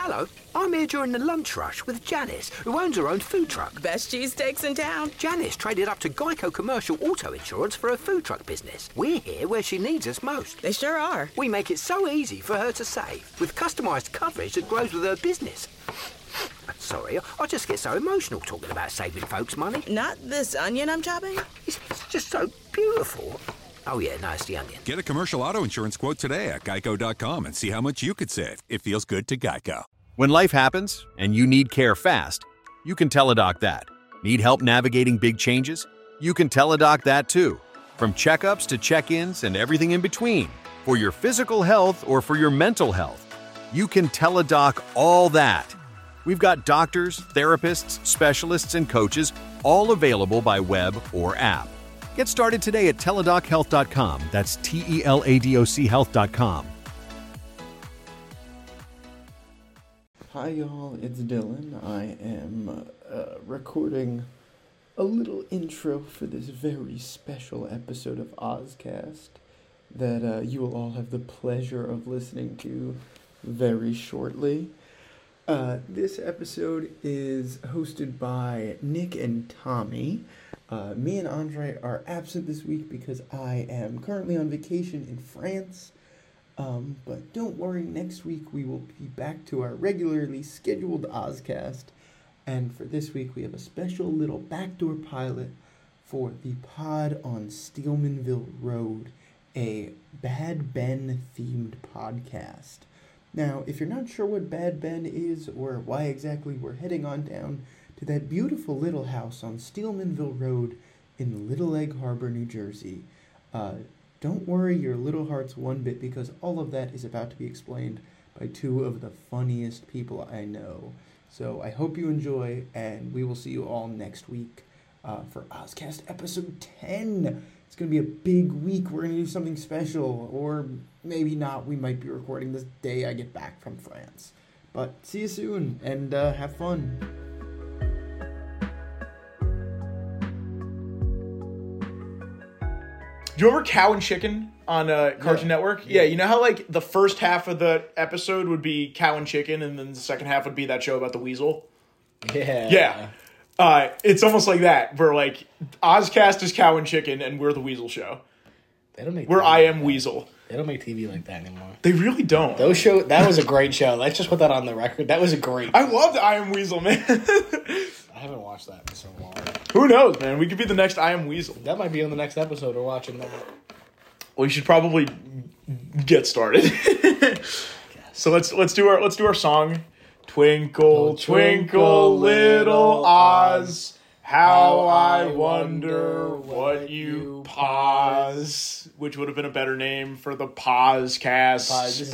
Hello, I'm here during the lunch rush with Janice, who owns her own food truck. Best cheesesteaks in town. Janice traded up to Geico Commercial Auto Insurance for her food truck business. We're here where she needs us most. They sure are. We make it so easy for her to save, with customised coverage that grows with her business. Sorry, I just get so emotional talking about saving folks money. Not this onion I'm chopping? It's just so beautiful. Oh yeah, no, it's the onion. Get a commercial auto insurance quote today at geico.com and see how much you could save. It feels good to Geico. When life happens and you need care fast, you can Teladoc that. Need help navigating big changes? You can Teladoc that too. From checkups to check-ins and everything in between. For your physical health or for your mental health, you can Teladoc all that. We've got doctors, therapists, specialists, and coaches all available by web or app. Get started today at teladochealth.com. That's TELADOC health.com. Hi y'all, it's Dylan. I am recording a little intro for this very special episode of Ozcast that you will all have the pleasure of listening to very shortly. This episode is hosted by Nick and Tommy. Me and Andre are absent this week because I am currently on vacation in France. But don't worry, next week we will be back to our regularly scheduled Ozcast. And for this week we have a special little backdoor pilot for the Pod on Steelmanville Road, a Bad Ben themed podcast. Now, if you're not sure what Bad Ben is or why exactly we're heading on down to that beautiful little house on Steelmanville Road in Little Egg Harbor, New Jersey, don't worry your little hearts one bit, because all of that is about to be explained by two of the funniest people I know. So I hope you enjoy, and we will see you all next week for Ozcast episode 10. It's going to be a big week. We're going to do something special, or maybe not. We might be recording this day I get back from France. But see you soon, and have fun. Do you remember Cow and Chicken on Cartoon Network? Yeah, you know how like the first half of the episode would be Cow and Chicken, and then the second half would be that show about the weasel? Yeah. It's almost like that, where like Ozcast is Cow and Chicken, and we're the Weasel Show. They don't make. Where I am Weasel. They don't make TV like that anymore. They really don't. That was a great show. Let's just put that on the record. That was a great. I loved I Am Weasel, man. I haven't watched that in so long. Who knows, man? We could be the next I Am Weasel. That might be on the next episode. We're watching that. Well, you should probably get started. So let's do our song. Twinkle, twinkle, little Oz, how I wonder what you pause. Which would have been a better name for the Pausecast.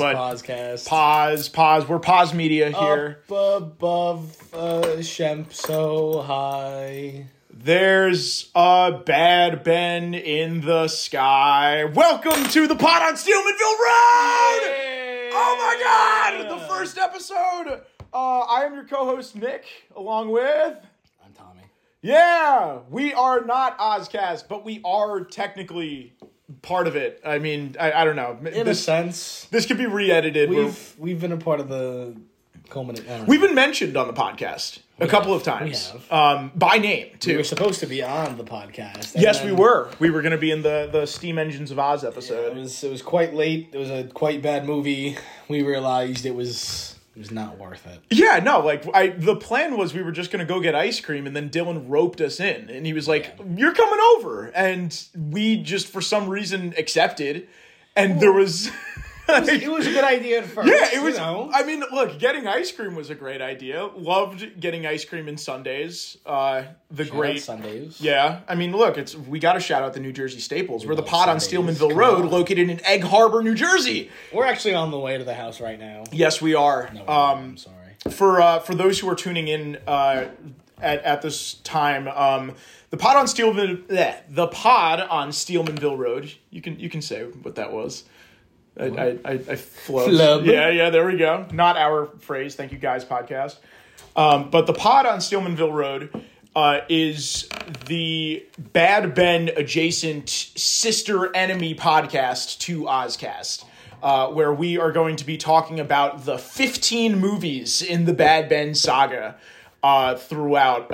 Pause. We're Pause Media here. Up above, Shemp so high. There's a Bad Ben in the sky. Welcome to the Pod on Steelmanville Road! Yay! Oh my God! The first episode! I am your co-host, Nick, along with... I'm Tommy. Yeah! We are not Ozcast, but we are technically part of it. I mean, I don't know. In a sense. This could be re-edited. We've been a part of the... We've been mentioned on the podcast a couple of times. We have. By name, too. We were supposed to be on the podcast. Yes, we were. We were going to be in the Steam Engines of Oz episode. Yeah, it was quite late. It was a quite bad movie. We realized it was not worth it. Yeah, no, like the plan was we were just going to go get ice cream, and then Dylan roped us in, and he was like, "You're coming over." And we just for some reason accepted, and there was It was a good idea at first. Yeah, it was. You know? I mean, look, getting ice cream was a great idea. Loved getting ice cream in Sundays. Shout out Sundays. Yeah, I mean, look, we got to shout out the New Jersey staples. We're the Pod on Steelmanville Road, located in Egg Harbor, New Jersey. We're actually on the way to the house right now. Yes, we are. No, I'm sorry. For those who are tuning in at this time, the Pod on Steelmanville Road. You can say what that was. I float. Yeah, there we go. Not our phrase. Thank you, guys, podcast. But the Pod on Steelmanville Road is the Bad Ben adjacent sister enemy podcast to Ozcast. where we are going to be talking about the 15 movies in the Bad Ben saga throughout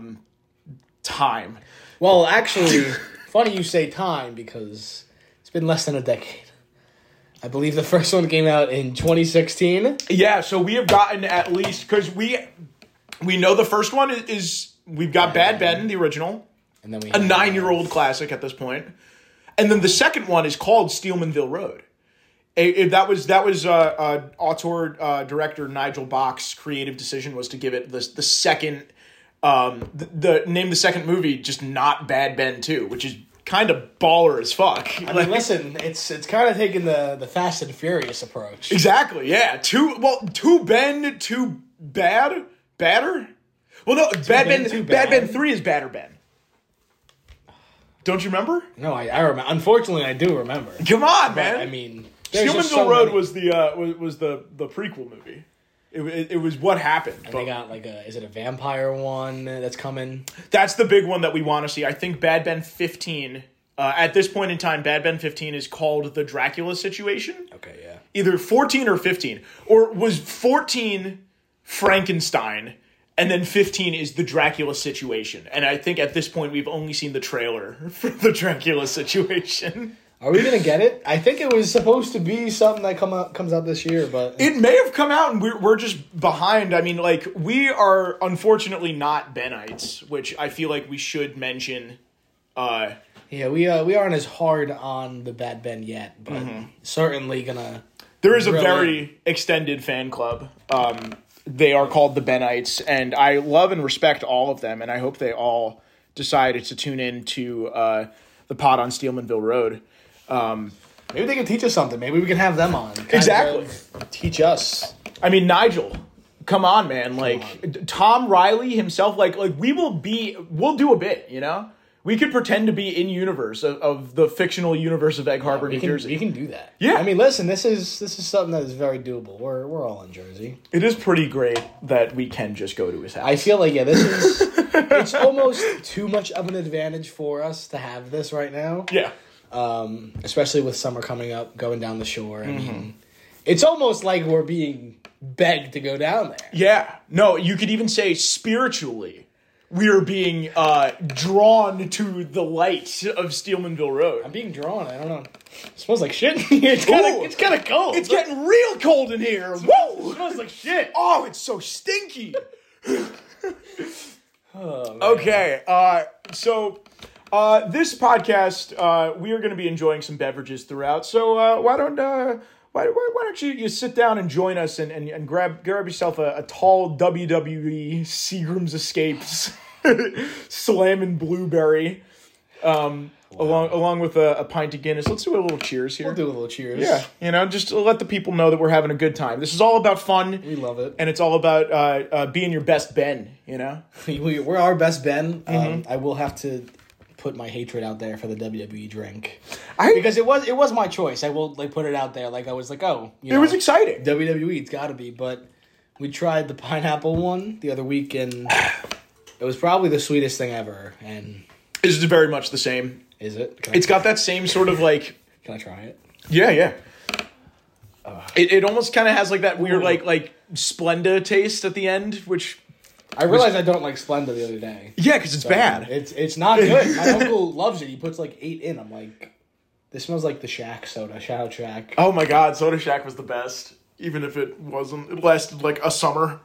time. Well, actually, funny you say time because it's been less than a decade. I believe the first one came out in 2016. Yeah, so we have gotten at least, because we know the first one is we've got Bad Ben, the original, And then we a 9-year-old classic at this point. And then the second one is called Steelmanville Road. That was auteur director Nigel Bach's creative decision was to give it the second name the second movie just not Bad Ben 2, which is kind of baller as fuck. I mean, listen, it's kind of taking the Fast and Furious approach. Exactly, yeah. Two Ben, two badder. Well, no, Bad Ben 3 is Badder Ben. Don't you remember? No, I remember. Unfortunately, I do remember. Come on, man. I mean, Steelmanville Road was the prequel movie. It was what happened. And they got is it a vampire one that's coming? That's the big one that we want to see. I think Bad Ben 15. At this point in time, Bad Ben 15 is called the Dracula Situation. Okay, yeah. Either 14 or 15, or was 14 Frankenstein, and then 15 is the Dracula Situation. And I think at this point we've only seen the trailer for the Dracula Situation. Are we gonna get it? I think it was supposed to be something that comes out this year, but it may have come out and we're just behind. I mean, we are unfortunately not Benites, which I feel like we should mention. Yeah, we aren't as hard on the Bad Ben yet, but certainly gonna. There is a very extended fan club. They are called the Benites, and I love and respect all of them, and I hope they all decided to tune in to the pod on Steelmanville Road. Maybe they can teach us something. Maybe we can have them on. Exactly. Teach us. I mean, Nigel, come on, man. Tom Riley himself, we'll do a bit, you know? We could pretend to be in universe of the fictional universe of Egg Harbor, New Jersey. We can do that. Yeah. I mean, listen, this is something that is very doable. We're all in Jersey. It is pretty great that we can just go to his house. I feel like, this is... it's almost too much of an advantage for us to have this right now. Yeah. Especially with summer coming up, going down the shore. I mean, it's almost like we're being begged to go down there. Yeah. No, you could even say spiritually, we are being drawn to the light of Steelmanville Road. I'm being drawn. I don't know. It smells like shit in here. It's kind of cold. It's getting real cold in here. Whoa! It smells like shit. Oh, it's so stinky. Oh, okay. So this podcast, we are going to be enjoying some beverages throughout. So why don't you sit down and join us and grab yourself a tall WWE Seagram's Escapes slamming blueberry, along with a pint of Guinness. Let's do a little cheers here. We'll do a little cheers. Yeah, just to let the people know that we're having a good time. This is all about fun. We love it. And it's all about being your best Ben, you know? We're our best Ben. I will have to put my hatred out there for the WWE drink. Because it was my choice. I will put it out there. I was like, it was exciting. WWE, it's got to be. But we tried the pineapple one the other week, and it was probably the sweetest thing ever. And it's very much the same. Is it? It's got that same sort of Can I try it? Yeah. It almost kind of has that weird like Splenda taste at the end, which I realized I don't like Splenda the other day. Yeah, because it's bad. It's not good. My uncle loves it. He puts 8 in. I'm like, this smells like the Shack soda. Shout out Shack. Oh my god, Soda Shack was the best. Even if it wasn't. It lasted a summer.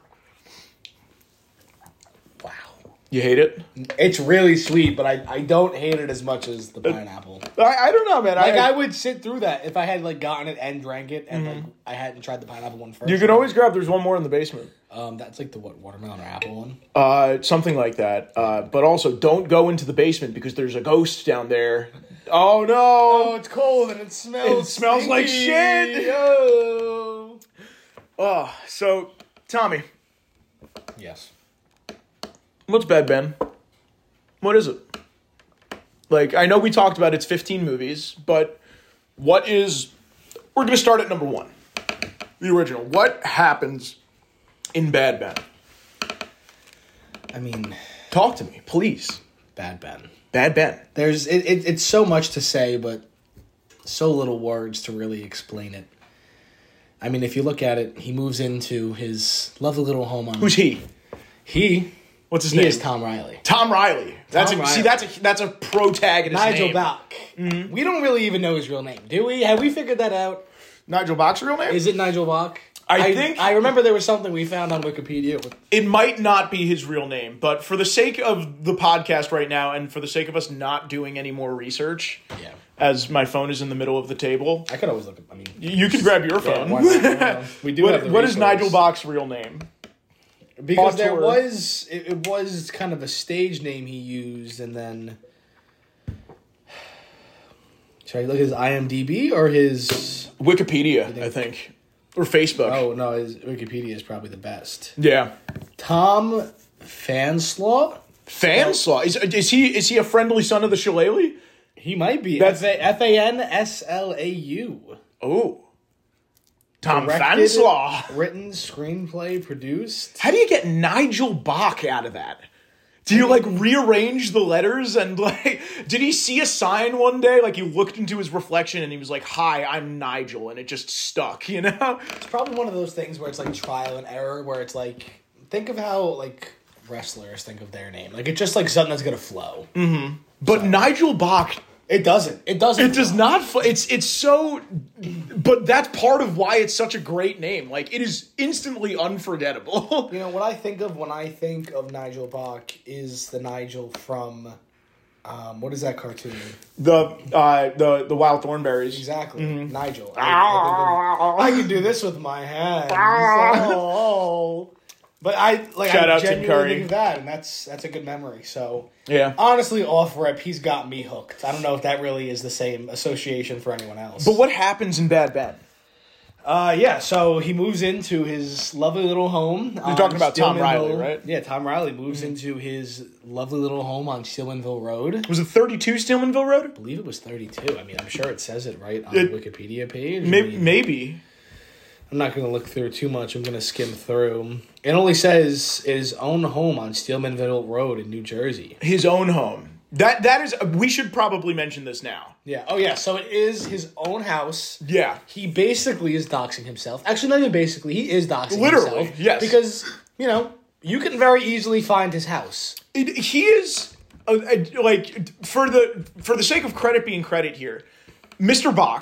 Wow. You hate it? It's really sweet, but I don't hate it as much as the pineapple. I don't know, man. I would sit through that if I had gotten it and drank it, and I hadn't tried the pineapple one first. You could always grab. There's one more in the basement. That's the watermelon or apple one? Something like that. But also, don't go into the basement because there's a ghost down there. Oh no! Oh, it's cold and it smells. It smells like shit. Oh. So Tommy. Yes. What's Bad Ben? What is it? I know we talked about it's 15 movies, but we're going to start at number 1. The original. What happens in Bad Ben? I mean, talk to me, please. Bad Ben. Bad Ben. It's so much to say, but so little words to really explain it. I mean, if you look at it, he moves into his lovely little home on... Who's he? What's his name? He is Tom Riley. Tom Riley. That's a protagonist Nigel name. Bach. Mm-hmm. We don't really even know his real name, do we? Have we figured that out? Nigel Bach's real name? Is it Nigel Bach? I remember there was something we found on Wikipedia. It might not be his real name, but for the sake of the podcast right now, and for the sake of us not doing any more research, as my phone is in the middle of the table, I could always look. I mean, you can grab your phone. We do. What is Nigel Bach's real name? Because there was it was kind of a stage name he used, and then should I look at his IMDb or his Wikipedia? I think, or Facebook. Oh no, his Wikipedia is probably the best. Yeah, Tom Fanslaw. Fanslaw is he a friendly son of the Shillelagh? He might be. That's Fanslau. Oh. Tom Directed, Fanslaw. Written, screenplay, produced. How do you get Nigel Bach out of that? Do you, rearrange the letters and, did he see a sign one day? He looked into his reflection and he was like, "Hi, I'm Nigel," and it just stuck, you know? It's probably one of those things where it's, trial and error, where it's, think of how, wrestlers think of their name. It's just, something that's gonna flow. Mm-hmm. But Nigel Bach... It doesn't. It doesn't. It does not. It's so. But that's part of why it's such a great name. It is instantly unforgettable. You know what I think of when I think of Nigel Bach is the Nigel from, what is that cartoon? The Wild Thornberrys. Exactly, Nigel. I can do this with my hands. Oh. But Shout out genuinely Tim Curry. think of that, and that's a good memory. So yeah, honestly, off rip, he's got me hooked. I don't know if that really is the same association for anyone else. But what happens in Bad Ben? So he moves into his lovely little home. You're talking about Tom Riley, right? Yeah, Tom Riley moves into his lovely little home on Stillmanville Road. Was it 32 Stillmanville Road? I believe it was 32. I mean, I'm sure it says it right on the Wikipedia page. Maybe. I'm not going to look through too much. I'm going to skim through. It only says his own home on Stillmanville Road in New Jersey. His own home. That is. We should probably mention this now. Yeah. Oh, yeah. So it is his own house. Yeah. He basically is doxing himself. Actually, not even basically. He is doxing Literally, himself. yes. Because, you can very easily find his house. He is, for the sake of credit being credit here, Mr. Bach,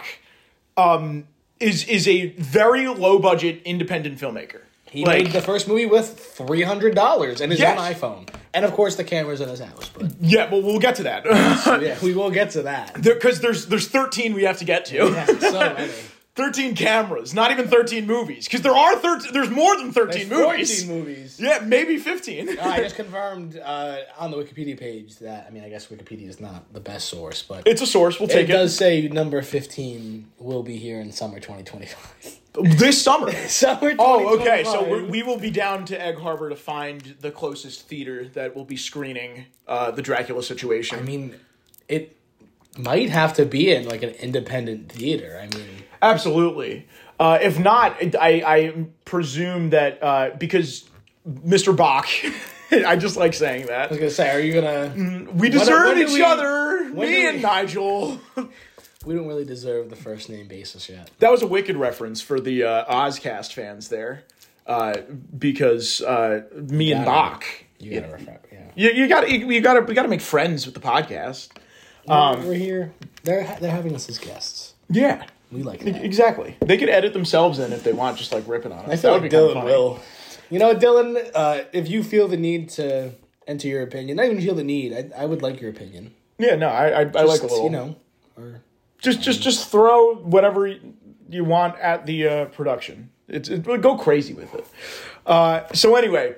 is a very low budget independent filmmaker. He made the first movie with $300 and his Yes. own iPhone. And of course the camera's in his house. But yeah, well, we'll get to that. yeah, we will get to that. Because there's 13 we have to get to. Yeah, so many. 13 cameras, not even 13 movies. Because there's more than 13 movies. 14 movies. Yeah, maybe 15. I just confirmed on the Wikipedia page that, I guess Wikipedia is not the best source, but it's a source, we'll take it. It does say number 15 will be here in summer 2025. This summer? Summer 2025. Oh, okay, so we will be down to Egg Harbor to find the closest theater that will be screening the Dracula Situation. I mean, it might have to be in, an independent theater, Absolutely. If not, I presume that because Mr. Bach, I just like saying that. I was going to say, are you going to... We deserve each other, me and Nigel. We don't really deserve the first name basis yet. That was a wicked reference for the Ozcast fans there, because me and Bach. You gotta refer, yeah. We gotta make friends with the podcast. We're here. They're having us as guests. Yeah. We like that. Exactly. They could edit themselves in if they want, just ripping on us. I feel like Dylan will. You know, Dylan, if you feel the need to enter your opinion, not even feel the need, I would like your opinion. Yeah, no, I like a little. Or just throw whatever you want at the production. Go crazy with it. So anyway,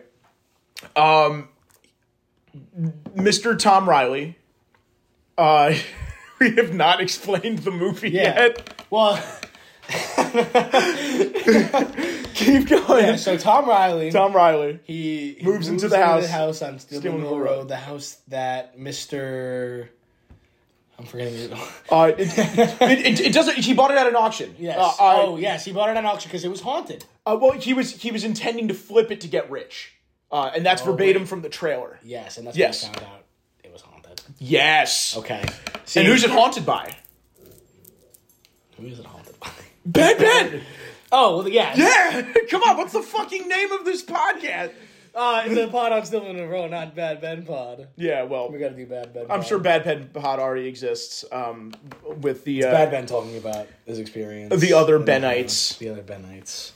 Mr. Tom Riley. We have not explained the movie yet. Well, keep going. Yeah, so Tom Riley. He moves into the house on Stillmanville Road. The house that Mr. I'm forgetting it. It doesn't. He bought it at an auction. Yes. Yes, he bought it at an auction because it was haunted. Well, he was intending to flip it to get rich, and that's verbatim from the trailer. Yes, and that's when I found out it was haunted. Yes. Okay. And who's it haunted by? Who is it haunted by? Bad Ben. Oh, well, yeah. Yeah! Come on, what's the fucking name of this podcast? The pod I'm still in a row, not Bad Ben Pod. Yeah, well, We gotta do Bad Ben Pod. I'm sure Bad Ben Pod already exists with the... Bad Ben talking about his experience. The other Benites. The other Benites.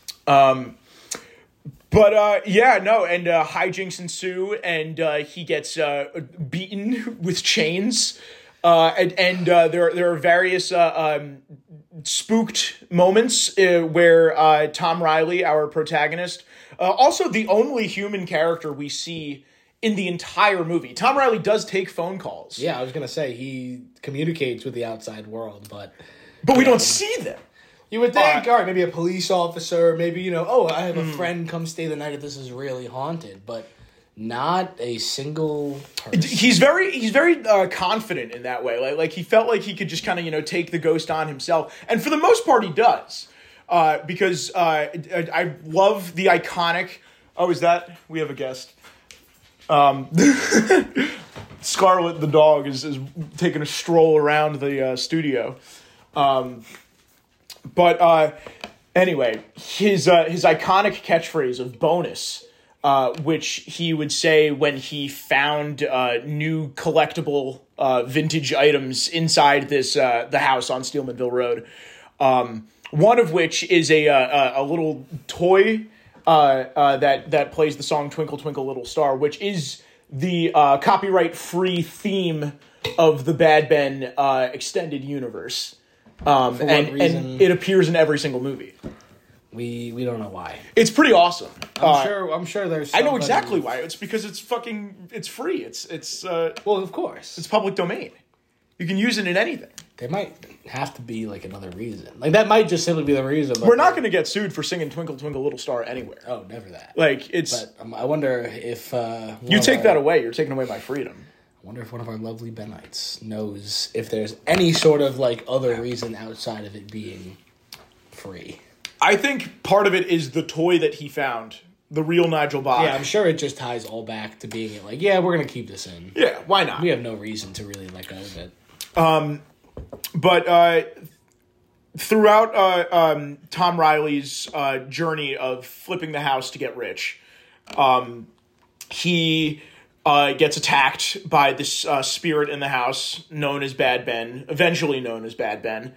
But, yeah, no, and hijinks ensue, and he gets beaten with chains. And there are various spooked moments where Tom Riley, our protagonist, also the only human character we see in the entire movie. Tom Riley does take phone calls. Yeah, I was gonna say, he communicates with the outside world, but we don't see them. you would think, all right, maybe a police officer, maybe, I have a friend come stay the night if this is really haunted, but not a single person. He's very confident in that way. Like he felt like he could just kind of, take the ghost on himself. And for the most part, he does. Because I love the iconic... Oh, is that... We have a guest. Scarlet the dog is taking a stroll around the studio. But anyway, his iconic catchphrase of bonus... which he would say when he found new collectible vintage items inside the house on Steelmanville Road. One of which is a little toy that plays the song "Twinkle Twinkle Little Star," which is the copyright-free theme of the Bad Ben extended universe. And it appears in every single movie. We don't know why. It's pretty awesome. I'm sure there's. I know exactly why. It's because it's free. It's well, of course, it's public domain. You can use it in anything. There might have to be like another reason. Like that might just simply be the reason. But we're not going to get sued for singing "Twinkle Twinkle Little Star" anywhere. Oh, never that. Like it's. But I wonder if you take that away. You're taking away my freedom. I wonder if one of our lovely Benites knows if there's any sort of like other reason outside of it being free. I think part of it is the toy that he found, the real Nigel Bach. Yeah, I'm sure it just ties all back to being like, yeah, we're going to keep this in. Yeah, why not? We have no reason to really let go of it. But throughout Tom Riley's journey of flipping the house to get rich, he gets attacked by this spirit in the house known as Bad Ben, eventually known as Bad Ben.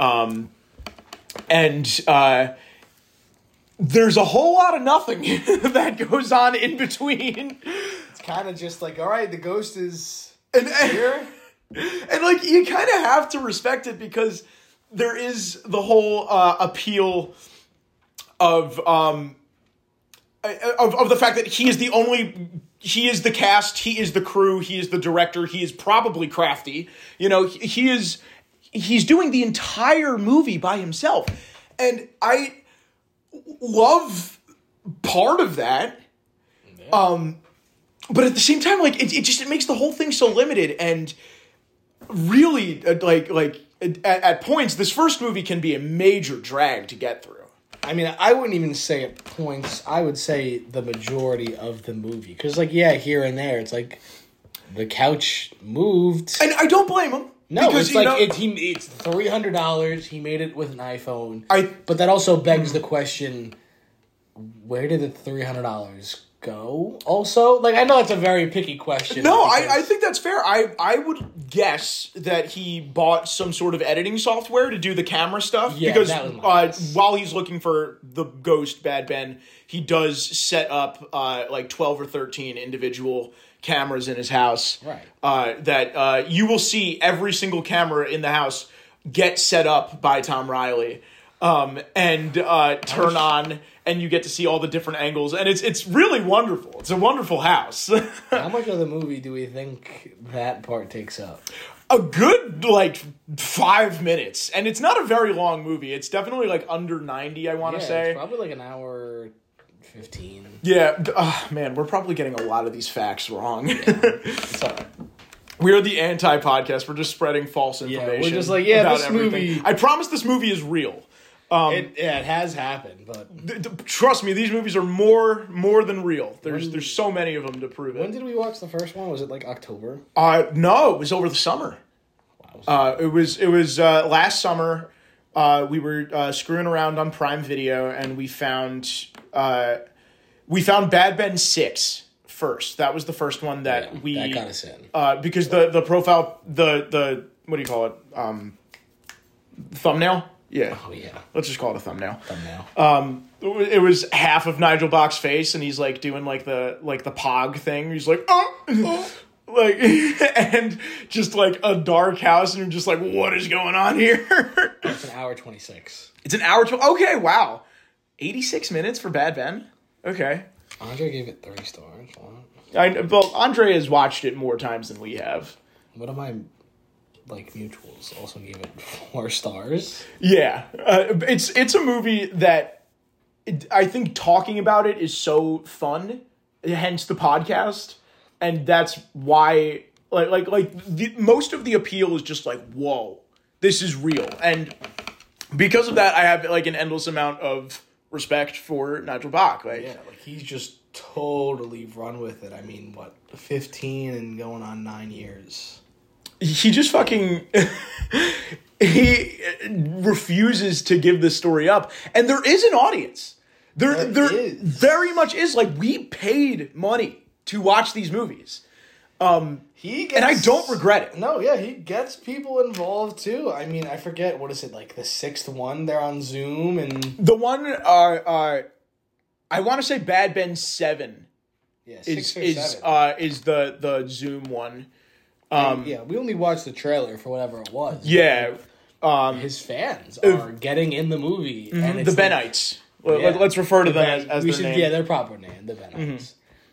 And there's a whole lot of nothing that goes on in between. It's kind of just like, all right, the ghost is here. And, like, you kind of have to respect it because there is the whole appeal of the fact that he is the cast, he is the crew, he is the director, he is probably crafty. He's doing the entire movie by himself. And I love part of that. Yeah. But at the same time, like, it makes the whole thing so limited. And really, at points, this first movie can be a major drag to get through. I mean, I wouldn't even say at points. I would say the majority of the movie. Because, like, yeah, here and there, it's like the couch moved. And I don't blame him. No, because, it's like it's $300. He made it with an iPhone. But that also begs the question: where did the $300 go? Also, like I know it's a very picky question. No, I think that's fair. I would guess that he bought some sort of editing software to do the camera stuff. Yeah, because that was my guess. While he's looking for the ghost Bad Ben, he does set up like 12 or 13 individual cameras in his house. Right. That you will see every single camera in the house get set up by Tom Riley and turn on, and you get to see all the different angles. And it's really wonderful. It's a wonderful house. How much of the movie do we think that part takes up? A good, 5 minutes. And it's not a very long movie. It's definitely, under 90, I want to say. It's probably, an hour 15. Yeah. Man, we're probably getting a lot of these facts wrong. Yeah, it's all right. We are the anti-podcast. We're just spreading false information. Yeah, we're just like, yeah, about this everything. movie... I promise this movie is real. It has happened, but... Trust me, these movies are more than real. There's so many of them to prove it. When did we watch the first one? Was it, October? No, it was over the summer. Wow. It was last summer. we were screwing around on Prime Video, and we found Bad Ben 6 first. That was the first one that that got us in. Because the profile, the what do you call it? Thumbnail? Yeah. Oh, yeah. Let's just call it a thumbnail. It was half of Nigel Bach's face, and he's like doing like the pog thing. He's like, like, and just like a dark house, and you're just like, what is going on here? It's an hour 26. It's an hour. Okay, wow. 86 minutes for Bad Ben? Okay. Andre gave it 3 stars. Well, Andre has watched it more times than we have. One of my mutuals also gave it 4 stars. Yeah. It's a movie that I think talking about it is so fun, hence the podcast. And that's why, most of the appeal is just like, whoa, this is real. And because of that, I have, an endless amount of respect for Nigel Bach. He's just totally run with it. I mean, 15 and going on 9 years. He just fucking... he refuses to give this story up. And there is an audience. There is. Very much is. We paid money to watch these movies. And I don't regret it. No, yeah, he gets people involved too. I mean, I forget, what is it, the 6th one? They're on Zoom and... The one, I want to say Bad Ben 7. Yeah, 6 or 7. Is the Zoom one. We only watched the trailer for whatever it was. Yeah. His fans are getting in the movie. Mm-hmm. And it's the Benites. Let's refer to them as their name. Yeah, their proper name, the Benites.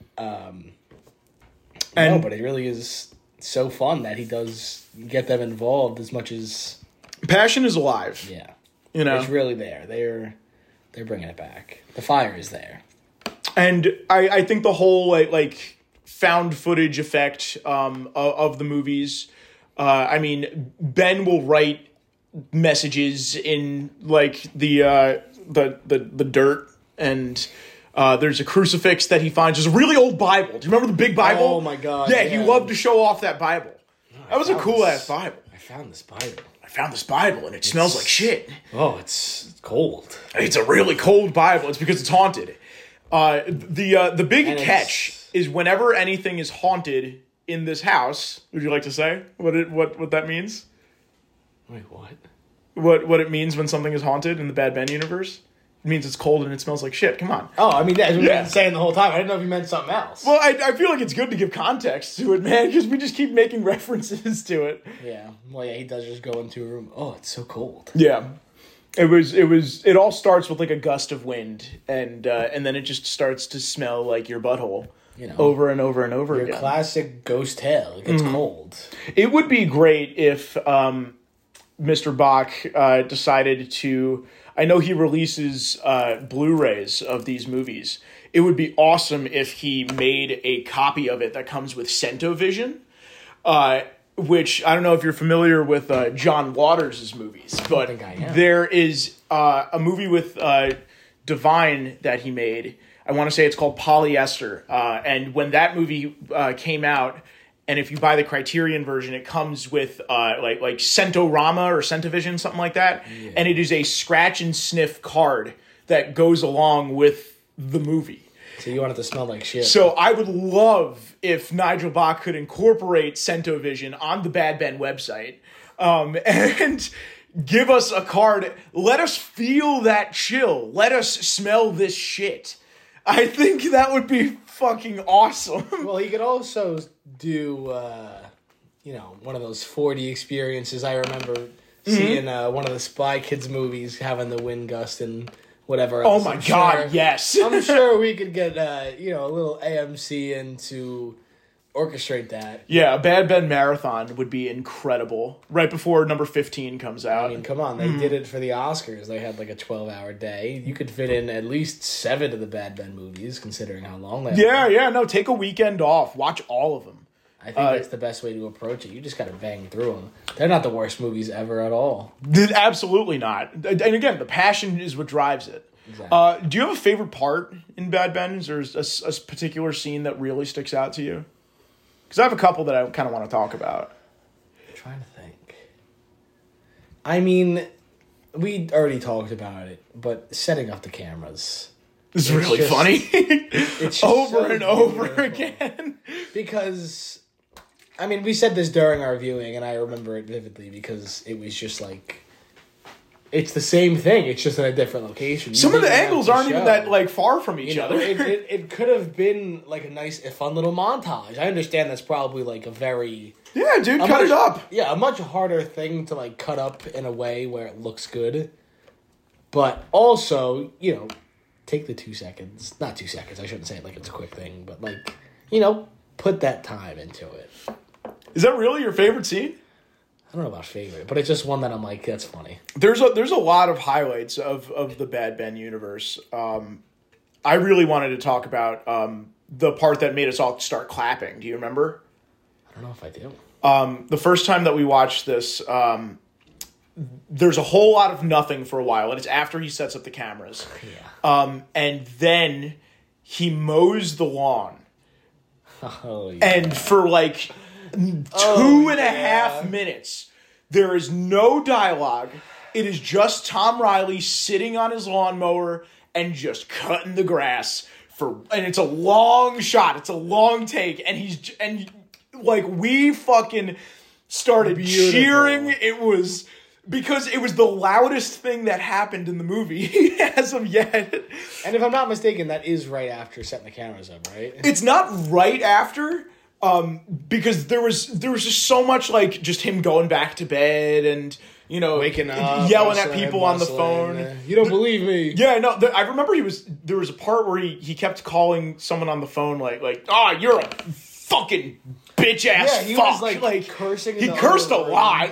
Mm-hmm. But it really is so fun that he does get them involved as much as... Passion is alive. Yeah. It's really there. They're bringing it back. The fire is there. And I think the whole, found footage effect of the movies. Ben will write messages in the dirt, and there's a crucifix that he finds. There's a really old Bible. Do you remember the big Bible? Oh my God! Yeah, he loved to show off that Bible. That was a cool ass Bible. I found this Bible. And it smells like shit. Oh, it's cold. It's a really cold Bible. It's because it's haunted. The big catch is whenever anything is haunted in this house. Would you like to say what that means? Wait, what? What it means when something is haunted in the Bad Ben universe? It means it's cold and it smells like shit. Come on. Oh, I mean, that's what we've been saying the whole time. I didn't know if you meant something else. Well, I feel like it's good to give context to it, man, because we just keep making references to it. Yeah. Well, yeah, he does just go into a room. Oh, it's so cold. Yeah. It all starts with a gust of wind, and then it just starts to smell like your butthole. Over and over and over again. Your classic ghost tale. It gets cold. It would be great if Mr. Bach decided to... I know he releases Blu-rays of these movies. It would be awesome if he made a copy of it that comes with Centovision, which I don't know if you're familiar with John Waters' movies, but I think I am. There is a movie with Divine that he made. I want to say it's called Polyester. And when that movie came out, and if you buy the Criterion version, it comes with like Centorama or Centovision, something like that. Yeah. And it is a scratch and sniff card that goes along with the movie. So you want it to smell like shit. So I would love if Nigel Bach could incorporate Centovision on the Bad Ben website and give us a card. Let us feel that chill. Let us smell this shit. I think that would be fucking awesome. Well, he could also do, one of those 4D experiences. I remember seeing one of the Spy Kids movies having the wind gust and whatever else. Oh my God, yes. I'm sure we could get, a little AMC in to orchestrate that. Yeah, a Bad Ben marathon would be incredible. Right before number 15 comes out. I mean, come on. They did it for the Oscars. They had a 12-hour day. You could fit in at least 7 of the Bad Ben movies, considering how long they are. Yeah, no, take a weekend off. Watch all of them. I think that's the best way to approach it. You just got to bang through them. They're not the worst movies ever at all. Absolutely not. And again, the passion is what drives it. Exactly. Do you have a favorite part in Bad Ben? Is there a particular scene that really sticks out to you? Because I have a couple that I kind of want to talk about. I'm trying to think. I mean, we already talked about it, but setting up the cameras. It's really just funny. It's just over so and over beautiful. again. Because, I mean, we said this during our viewing, and I remember it vividly because it was just like, it's the same thing. It's just in a different location. Some of the angles aren't even that like far from each other. It could have been like a fun little montage. I understand that's probably like a very Yeah, dude, cut it up. Yeah, a much harder thing to like cut up in a way where it looks good. But also, take the 2 seconds. Not 2 seconds. I shouldn't say it like it's a quick thing, but like, put that time into it. Is that really your favorite scene? I don't know about favorite, but it's just one that I'm like, that's funny. There's a lot of highlights of the Bad Ben universe. I really wanted to talk about the part that made us all start clapping. Do you remember? I don't know if I do. The first time that we watched this, there's a whole lot of nothing for a while, and it's after he sets up the cameras. Yeah. And then he mows the lawn. Oh, yeah. And for like 2.5 minutes, there is no dialogue. It is just Tom Riley sitting on his lawnmower and just cutting the grass and it's a long shot. It's a long take, and we fucking started cheering. It was because it was the loudest thing that happened in the movie as of yet. And if I'm not mistaken, that is right after setting the cameras up, right? It's not right after. Because there was just so much like just him going back to bed and waking up, yelling at people on the phone. You don't believe me? Yeah, no. I remember there was a part where he kept calling someone on the phone like you're a fucking bitch ass fuck. He was like cursing. He cursed a lot.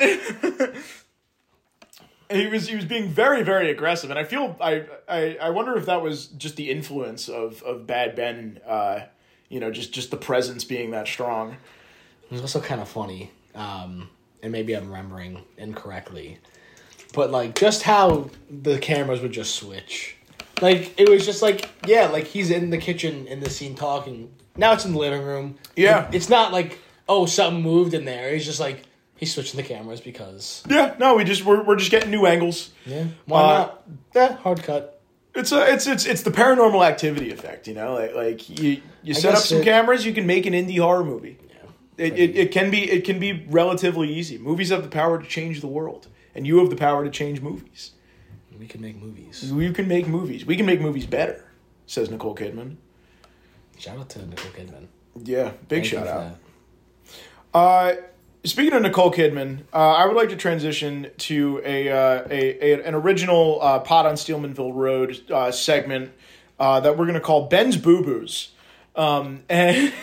And he was being very, very aggressive, and I wonder if that was just the influence of Bad Ben. Just the presence being that strong. It was also kind of funny, and maybe I'm remembering incorrectly, but like just how the cameras would just switch. Like it was just like he's in the kitchen in the scene talking. Now it's in the living room. Yeah, it's not like something moved in there. He's just like he's switching the cameras because. Yeah, no, we're just getting new angles. Yeah, why not? Yeah, hard cut. It's the Paranormal Activity effect, like you set up some cameras, you can make an indie horror movie. Yeah, it can be relatively easy. Movies have the power to change the world, and you have the power to change movies. We can make movies. You can make movies. We can make movies better, says Nicole Kidman. Shout out to Nicole Kidman. Yeah, big shout out. Speaking of Nicole Kidman, I would like to transition to an original Pot on Steelmanville Road segment that we're going to call Ben's Boo Boos. And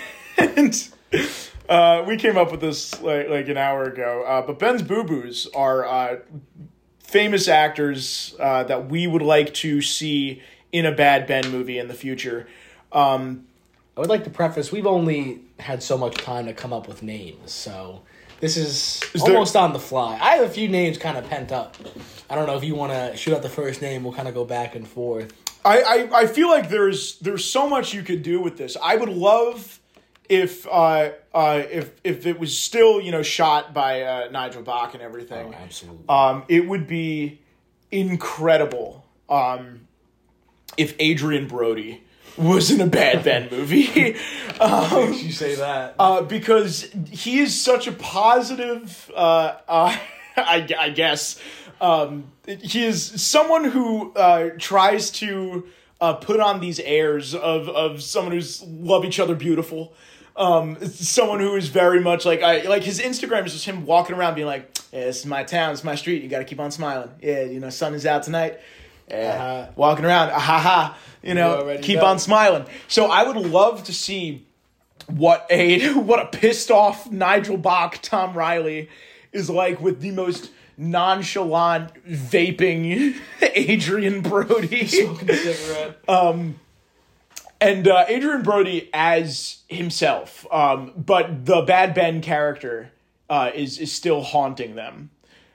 we came up with this like an hour ago. But Ben's Boo Boos are famous actors that we would like to see in a Bad Ben movie in the future. I would like to preface, we've only had so much time to come up with names, so... This is almost on the fly. I have a few names kind of pent up. I don't know if you want to shoot out the first name. We'll kind of go back and forth. I feel like there's so much you could do with this. I would love if it was still shot by Nigel Bach and everything. Oh, absolutely. It would be incredible if Adrian Brody was in a Bad Ben movie. What makes you say that? Because he is such a positive, I guess. He is someone who tries to put on these airs of someone who's love each other beautiful. Someone who is very much like his Instagram is just him walking around being like, yeah, this is my town, it's my street, you got to keep on smiling. Yeah, sun is out tonight. Walking around, keep on smiling. So I would love to see what a pissed off Nigel Bach, Tom Riley is like with the most nonchalant vaping Adrian Brody. Smoking a cigarette. And Adrian Brody as himself, but the Bad Ben character is still haunting them.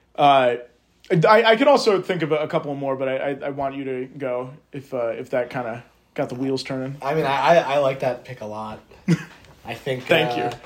I could also think of a couple more, but I want you to go if that kind of got the wheels turning. I mean, I like that pick a lot. I think. Thank you.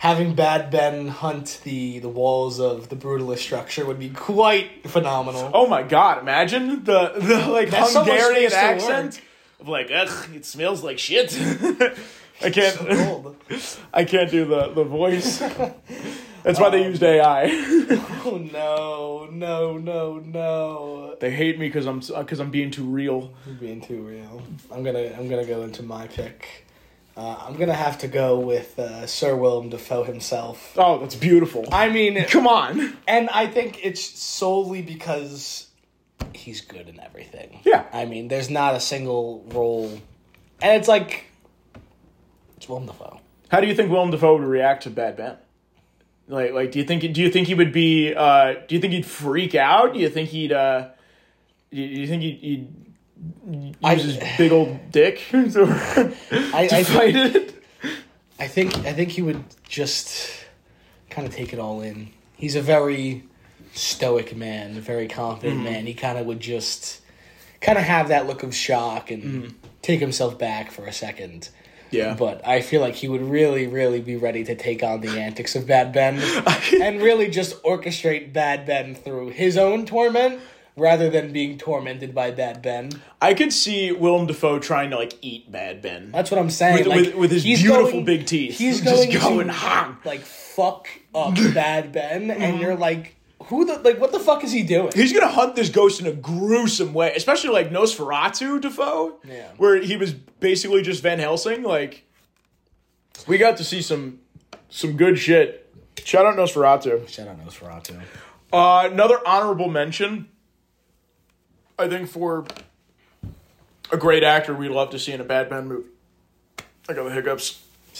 having Bad Ben hunt the walls of the Brutalist structure would be quite phenomenal. Oh my god, imagine the like That's so much Hungarian space to accent of like, ugh, it smells like shit. I can't Cold. I can't do the voice. That's why they used AI. Oh no. They hate me because I'm being too real. You're being too real. I'm gonna go into my pick. I'm gonna have to go with Sir Willem Dafoe himself. Oh, that's beautiful. I mean, Come on. and I think it's solely because he's good in everything. Yeah. I mean, there's not a single role, and it's like it's Willem Dafoe. How do you think Willem Dafoe would react to Bad Ben? Like, do you think he would be? Do you think he'd freak out? Do you think he'd? Do you think he'd use his big old dick to fight it? I think he would just kind of take it all in. He's a very stoic man, a very confident man. He kind of would just kind of have that look of shock and take himself back for a second. Yeah. But I feel like he would really, really be ready to take on the antics of Bad Ben and really just orchestrate Bad Ben through his own torment rather than being tormented by Bad Ben. I could see Willem Dafoe trying to like eat Bad Ben. That's what I'm saying. With his he's beautiful big teeth. He's Just going going to like fuck up Bad Ben, and you're like, what the fuck is he doing? He's gonna hunt this ghost in a gruesome way, especially like Nosferatu Dafoe, where he was basically just Van Helsing. Like, we got to see some good shit. Shout out Nosferatu. Shout out Nosferatu. Another honorable mention, I think, for a great actor we'd love to see in a Bad Ben movie. I got the hiccups.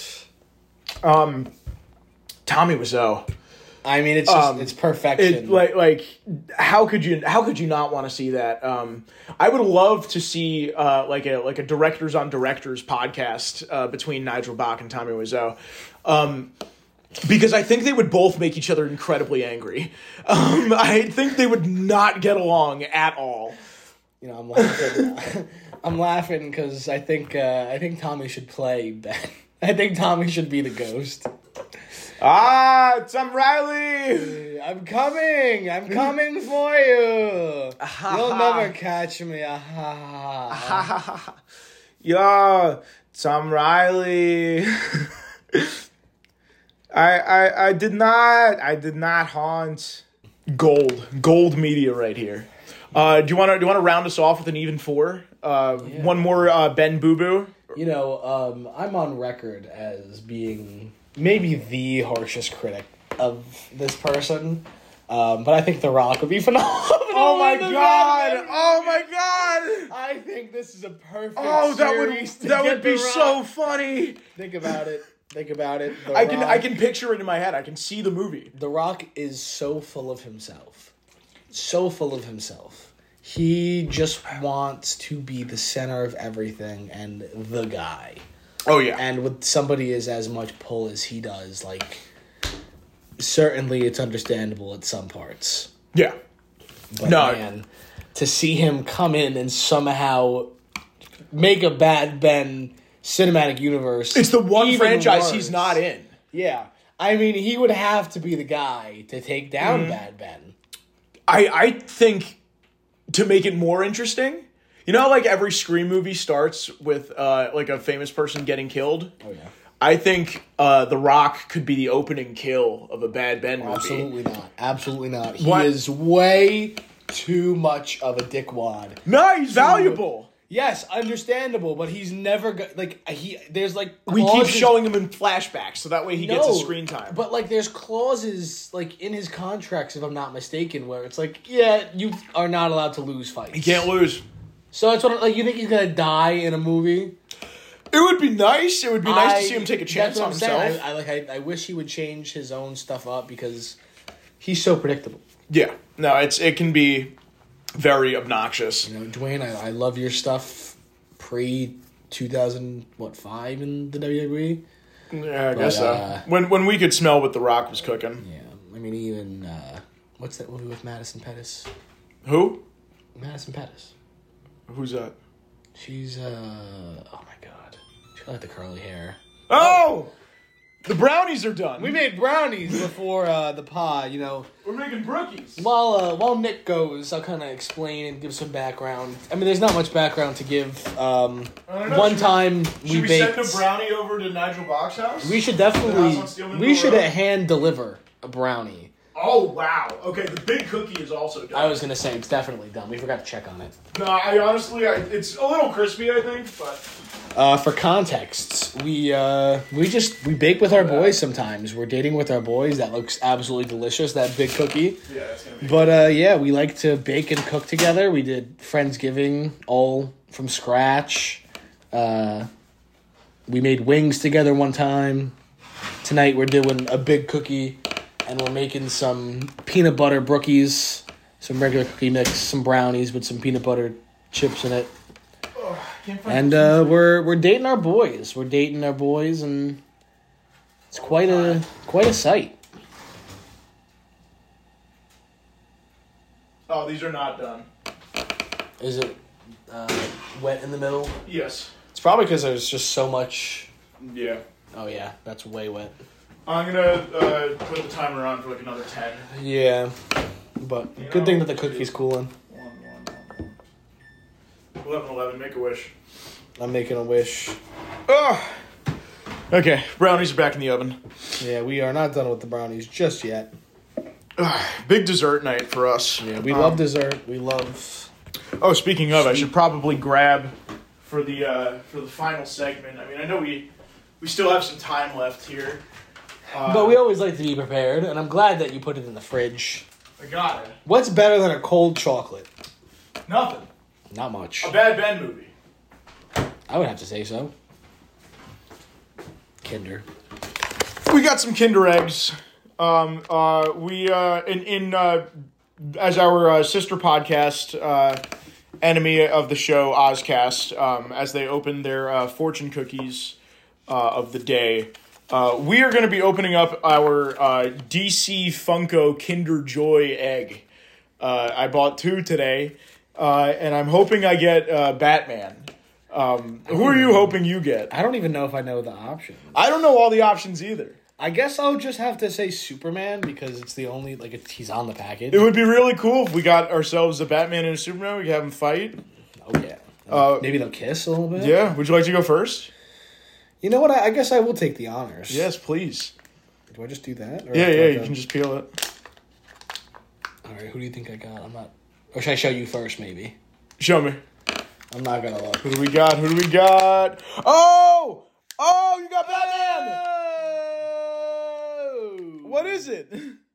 Tommy Wiseau. I mean, it's just, it's perfection. Like how could you not want to see that? I would love to see like a directors on directors podcast between Nigel Bach and Tommy Wiseau. Because I think they would both make each other incredibly angry. I think they would not get along at all. You know, I'm laughing. I'm laughing because I think Tommy should play Ben. I think Tommy should be the ghost. Tom Riley! I'm coming for you. You'll never catch me. Yeah, Tom Riley. I did not haunt. Gold media right here. Do you want to round us off with an even four? One more Ben Boo Boo. You know, I'm on record as being maybe the harshest critic of this person, but I think The Rock would be phenomenal. Oh my god! Oh my god! I think this is a perfect. Oh, series that would be The Rock. so funny. Think about it. I can picture it in my head. I can see the movie. The Rock is so full of himself. He just wants to be the center of everything and the guy. Oh, yeah. And with somebody as much pull as he does, like, certainly it's understandable at some parts. Yeah. But man, to see him come in and somehow make a Bad Ben cinematic universe. It's the one franchise worse. he's not in. Yeah. I mean, he would have to be the guy to take down Bad Ben. I think, to make it more interesting, you know, like every Scream movie starts with like a famous person getting killed. Oh yeah. I think The Rock could be the opening kill of a Bad Ben movie. Absolutely not. He is way too much of a dickwad. No, he's valuable. Yes, understandable, but he's never there's like we keep clauses- showing him in flashbacks, so that way he gets his screen time. But like, there's clauses like in his contracts, if I'm not mistaken, where it's like, yeah, you are not allowed to lose fights. He can't lose. So it's what, like, you think he's gonna die in a movie? It would be nice. It would be nice to see him take a chance on himself. I wish he would change his own stuff up because he's so predictable. Yeah, no, it can be very obnoxious. You know, Dwayne, I love your stuff pre 2005 in the WWE. Yeah, I guess so. When we could smell what The Rock was cooking. Yeah, I mean, even what's that movie with Madison Pettis? Who? Madison Pettis. Who's that? She's oh my god, she got like the curly hair. Oh, The brownies are done. We made brownies before the pod, you know. We're making brookies. While Nick goes, I'll kind of explain and give some background. I mean, there's not much background to give. One time we baked. Should we send a brownie over to Nigel Bach's house? We should definitely. We should hand deliver a brownie. Oh wow! Okay, the big cookie is also done. I was gonna say it's definitely done. We forgot to check on it. No, I honestly, it's a little crispy, I think, but. For context, we bake with our boys sometimes. We're dating with our boys. That looks absolutely delicious. That big cookie. Yeah, that's gonna be. But we like to bake and cook together. We did Friendsgiving all from scratch. We made wings together one time. Tonight we're doing a big cookie, and we're making some peanut butter brookies, some regular cookie mix, some brownies with some peanut butter chips in it. And we're dating our boys. We're dating our boys, and it's quite a sight. Oh, these are not done. Is it wet in the middle? Yes. It's probably because there's just so much. Yeah. Oh yeah, that's way wet. I'm gonna put the timer on for like another 10. Yeah, but good thing that the cookie's cooling. 11, make a wish. I'm making a wish. Oh. Okay, brownies are back in the oven. Yeah, we are not done with the brownies just yet. Big dessert night for us. Yeah, we love dessert. We love. Oh, speaking of, I should probably grab for the final segment. I mean, I know we still have some time left here. But we always like to be prepared, and I'm glad that you put it in the fridge. I got it. What's better than a cold chocolate? Nothing. Not much. A Bad Ben movie. I would have to say so. Kinder. We got some Kinder eggs. We as our sister podcast, enemy of the show, Ozcast, as they open their fortune cookies of the day, we are going to be opening up our DC Funko Kinder Joy egg. I bought 2 today. And I'm hoping I get Batman. Who are you hoping you get? I don't even know if I know the options. I don't know all the options either. I guess I'll just have to say Superman because it's the only, he's on the package. It would be really cool if we got ourselves a Batman and a Superman. We could have them fight. Oh, yeah. Maybe they'll kiss a little bit. Yeah. Would you like to go first? You know what? I guess I will take the honors. Yes, please. Do I just do that? Yeah, you can just peel it. All right, who do you think I got? I'm not... Or should I show you first, maybe? Show me. I'm not gonna look. Who do we got? Oh! Oh, you got Batman! Oh! What is it?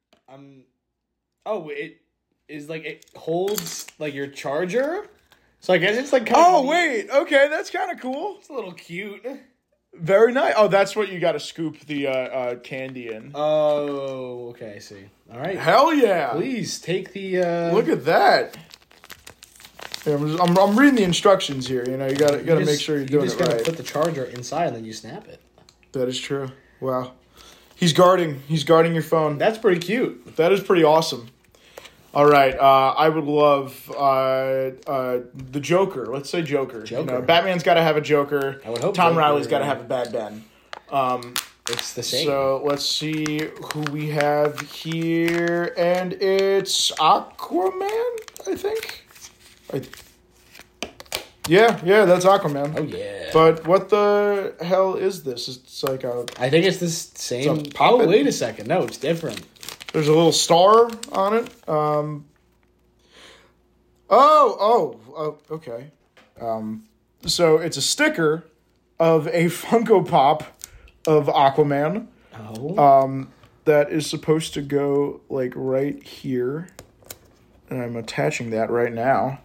It is it holds your charger. So I guess it's kind Oh, of wait. Okay, that's kind of cool. It's a little cute. Very nice. Oh, that's what you got to scoop the candy in. Oh, okay, I see. All right. Hell yeah! Please take the. Look at that. Yeah, I'm reading the instructions here. You know, you gotta make sure you're doing it right. You just gotta put the charger inside and then you snap it. That is true. Wow. He's guarding your phone. That's pretty cute. That is pretty awesome. All right, I would love the Joker. Let's say Joker. You know, Batman's got to have a Joker. I would hope Tom Riley's got to have a Bad Ben. It's the same. So let's see who we have here, and it's Aquaman, I think. Yeah, that's Aquaman. Oh yeah. But what the hell is this? It's like a. I think it's the same. It's a puppet. Oh, wait a second. No, it's different. There's a little star on it. Okay. So it's a sticker of a Funko Pop of Aquaman. Oh. That is supposed to go right here, and I'm attaching that right now.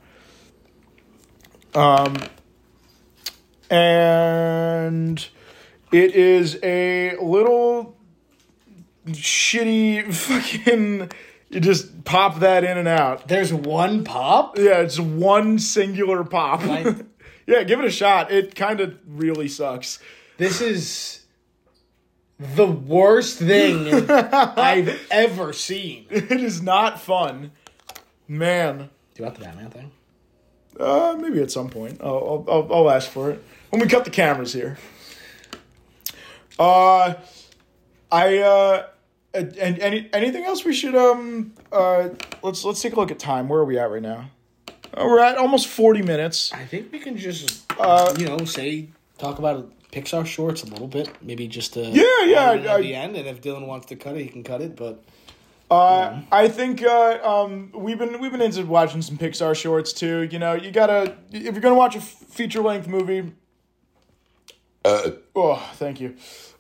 And it is a little shitty fucking. You just pop that in and out. There's one pop? Yeah, it's one singular pop. Yeah, give it a shot. It kind of really sucks. This is the worst thing I've ever seen. It is not fun. Man. Do you want the Batman thing? Maybe at some point. I'll ask for it. When we cut the cameras here. And anything else we should let's take a look at time. Where are we at right now? We're at almost 40 minutes. I think we can just talk about Pixar shorts a little bit, maybe just at the end. And if Dylan wants to cut it, he can cut it. But I think we've been into watching some Pixar shorts too. You know, you gotta, if you're gonna watch a feature length movie. Thank you.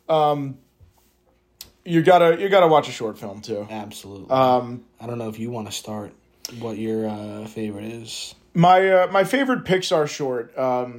You gotta watch a short film too. Absolutely. I don't know if you want to start. What your favorite is? My favorite Pixar short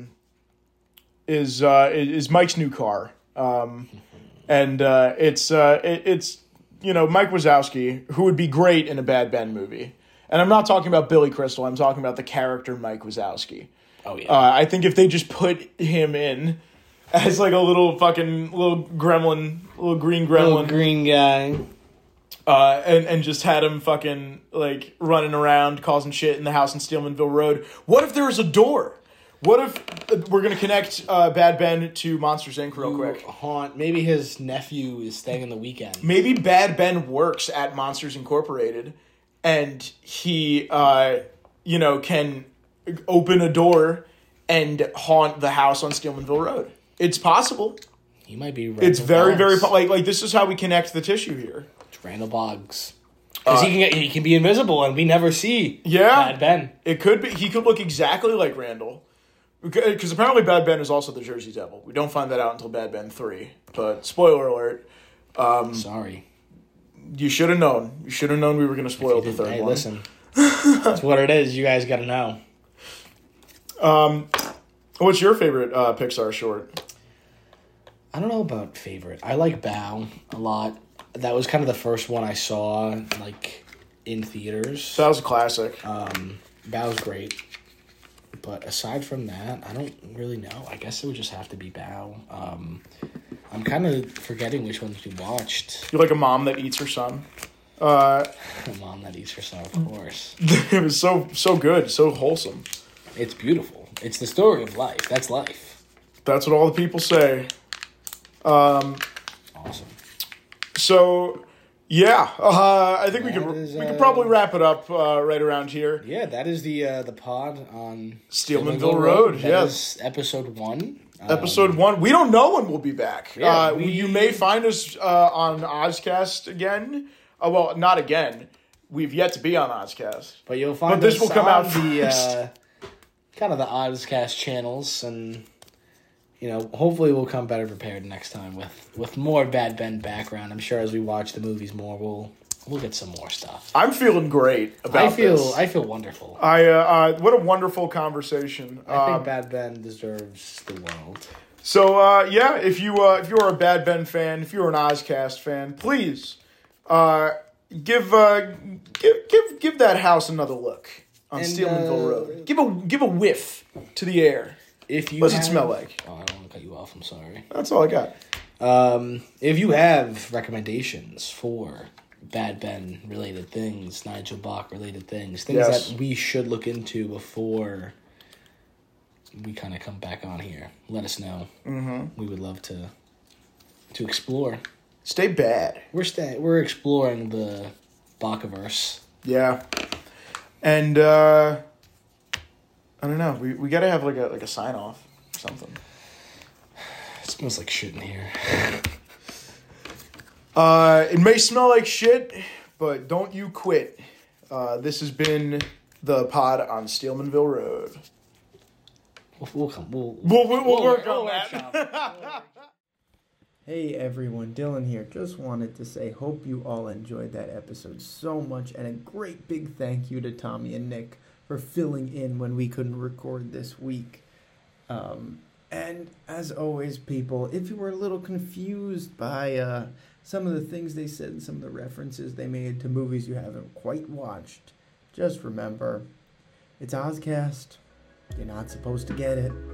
is Mike's New Car, and it's Mike Wazowski, who would be great in a Bad Ben movie. And I'm not talking about Billy Crystal. I'm talking about the character Mike Wazowski. Oh yeah. I think if they just put him in as like a little green gremlin, little green guy. And just had him fucking, like, running around, causing shit in the house in Steelmanville Road. What if there was a door? What if we're going to connect Bad Ben to Monsters, Inc. real quick? Haunt. Maybe his nephew is staying in the weekend. Maybe Bad Ben works at Monsters, Incorporated, and he, can open a door and haunt the house on Steelmanville Road. It's possible. He might be It's very, very... Like, this is how we connect the tissue here. Randall Boggs. Because he can be invisible and we never see Bad Ben. It could be. He could look exactly like Randall. Because apparently Bad Ben is also the Jersey Devil. We don't find that out until Bad Ben 3. But spoiler alert. Sorry. You should have known. You should have known we were going to spoil the third one. Listen. That's what it is. You guys got to know. What's your favorite Pixar short? I don't know about favorite. I like Bao a lot. That was kind of the first one I saw, like, in theaters. That was a classic. Bao's great. But aside from that, I don't really know. I guess it would just have to be Bao. I'm kind of forgetting which ones we watched. You're like a mom that eats her son. A mom that eats her son, of course. It was so good, so wholesome. It's beautiful. It's the story of life. That's life. That's what all the people say. Awesome. So, yeah, I think we could probably wrap it up right around here. Yeah, that is the pod on Steelmanville Road. Yes, episode 1. Episode 1. We don't know when we'll be back. Yeah, you may find us on Ozcast again. Well, not again. We've yet to be on Ozcast, but you'll find. But this will come out the kind of the Ozcast channels and. Hopefully we'll come better prepared next time with more Bad Ben background. I'm sure as we watch the movies more, we'll get some more stuff. I'm feeling great about this. I feel wonderful. What a wonderful conversation. I think Bad Ben deserves the world. So if you are a Bad Ben fan, if you're an Ozcast fan, please give that house another look on Steelmanville Road. Give a whiff to the air. What does it smell like? Oh, I don't want to cut you off. I'm sorry. That's all I got. If you have recommendations for Bad Ben related things, Nigel Bach related things that we should look into before we kind of come back on here, let us know. Mm-hmm. We would love to explore. Stay bad. We're exploring the Bachiverse. Yeah, and. I don't know. We gotta have like a sign off or something. It smells like shit in here. It may smell like shit, but don't you quit. This has been the pod on Steelmanville Road. We'll come. We'll work on that. Hey everyone, Dylan here. Just wanted to say, hope you all enjoyed that episode so much, and a great big thank you to Tommy and Nick for filling in when we couldn't record this week. And as always, people, if you were a little confused by some of the things they said and some of the references they made to movies you haven't quite watched, just remember, it's Ozcast. You're not supposed to get it.